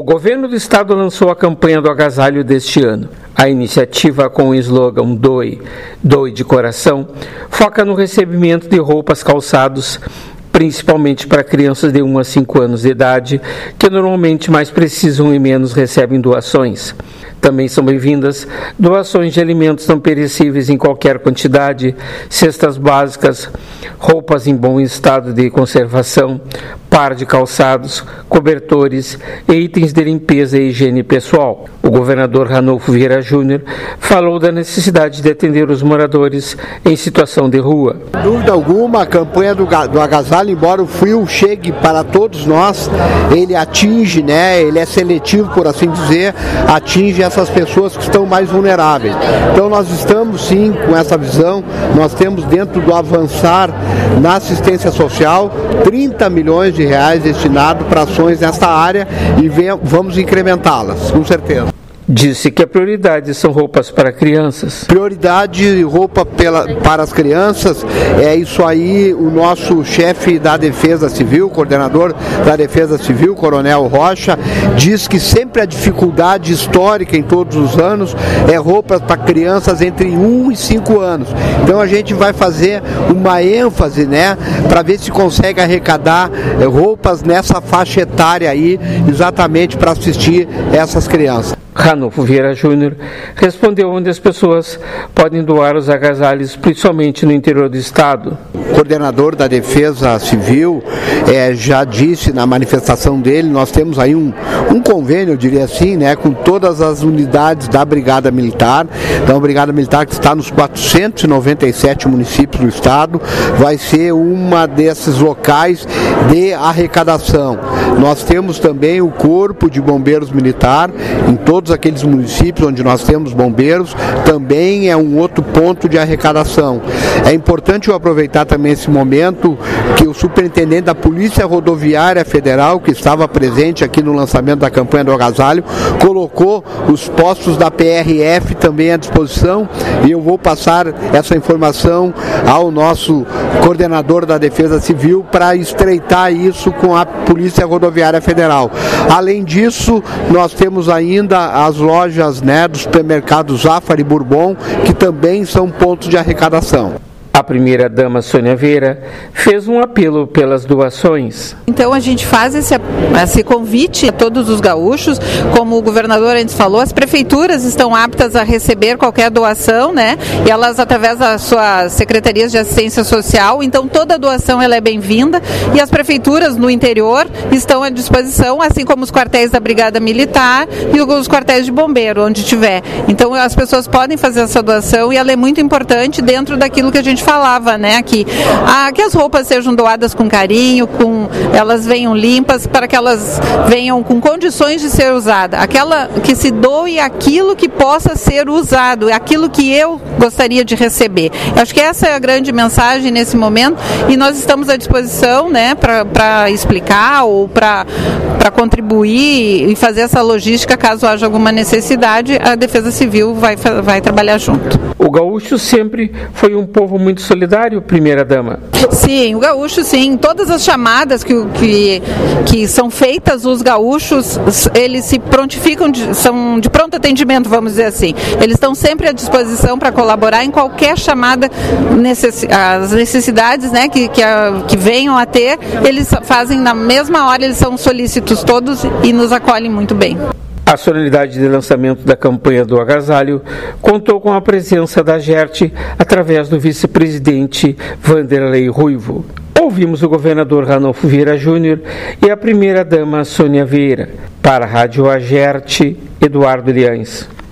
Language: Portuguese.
O governo do estado lançou a campanha do agasalho deste ano. A iniciativa, com o slogan Doe de coração, foca no recebimento de roupas, calçados, principalmente para crianças de 1 a 5 anos de idade, que normalmente mais precisam e menos recebem doações. Também são bem-vindas doações de alimentos não perecíveis em qualquer quantidade, cestas básicas, roupas em bom estado de conservação, par de calçados, cobertores e itens de limpeza e higiene pessoal. O governador Ranolfo Vieira Júnior falou da necessidade de atender os moradores em situação de rua. Sem dúvida alguma, a campanha do agasalho, embora o frio chegue para todos nós, ele atinge, ele é seletivo, por assim dizer, atinge essas pessoas que estão mais vulneráveis. Então nós estamos sim com essa visão, nós temos dentro do avançar na assistência social 30 milhões de reais destinados para ações nesta área e vamos incrementá-las, com certeza. Disse que a prioridade são roupas para crianças. Prioridade roupa para as crianças, é isso aí. O nosso chefe da Defesa Civil, coordenador da Defesa Civil, Coronel Rocha, diz que sempre a dificuldade histórica em todos os anos é roupas para crianças entre 1 e 5 anos. Então a gente vai fazer uma ênfase, para ver se consegue arrecadar roupas nessa faixa etária aí, exatamente para assistir essas crianças. Ranolfo Vieira Júnior respondeu onde as pessoas podem doar os agasalhos, principalmente no interior do estado. O coordenador da Defesa Civil já disse na manifestação dele, nós temos aí um convênio, eu diria assim, com todas as unidades da Brigada Militar. Então a Brigada Militar, que está nos 497 municípios do estado, vai ser uma desses locais de arrecadação. Nós temos também o Corpo de Bombeiros Militar em todos aqueles municípios onde nós temos bombeiros, também é um outro ponto de arrecadação. É importante eu aproveitar também esse momento que o superintendente da Polícia Rodoviária Federal, que estava presente aqui no lançamento da campanha do agasalho, colocou os postos da PRF também à disposição e eu vou passar essa informação ao nosso coordenador da Defesa Civil para estreitar isso com a Polícia Rodoviária Federal. Além disso, nós temos ainda as lojas dos supermercados Zafari e Bourbon, que também são pontos de arrecadação. A primeira-dama Sônia Vieira fez um apelo pelas doações. Então a gente faz esse convite a todos os gaúchos, como o governador antes falou, as prefeituras estão aptas a receber qualquer doação, e elas através das suas secretarias de assistência social, então toda doação ela é bem-vinda e as prefeituras no interior estão à disposição, assim como os quartéis da Brigada Militar e os quartéis de bombeiro, onde tiver. Então as pessoas podem fazer essa doação e ela é muito importante dentro daquilo que a gente falava, que as roupas sejam doadas com carinho, elas venham limpas, para que elas venham com condições de ser usada. Aquela que se doe aquilo que possa ser usado, aquilo que eu gostaria de receber. Eu acho que essa é a grande mensagem nesse momento e nós estamos à disposição, para explicar ou para contribuir e fazer essa logística caso haja alguma necessidade. A Defesa Civil vai trabalhar junto. O gaúcho sempre foi um povo muito solidário, primeira-dama. Sim, o gaúcho sim. Todas as chamadas que são feitas, os gaúchos, eles se prontificam, são de pronto atendimento, vamos dizer assim. Eles estão sempre à disposição para colaborar em qualquer chamada, as necessidades que venham a ter, eles fazem na mesma hora, eles são solícitos todos e nos acolhem muito bem. A solenidade de lançamento da campanha do agasalho contou com a presença da GERT através do vice-presidente Vanderlei Ruivo. Ouvimos o governador Ranolfo Vieira Júnior e a primeira-dama Sônia Vieira. Para a Rádio AGERT, Eduardo Liães.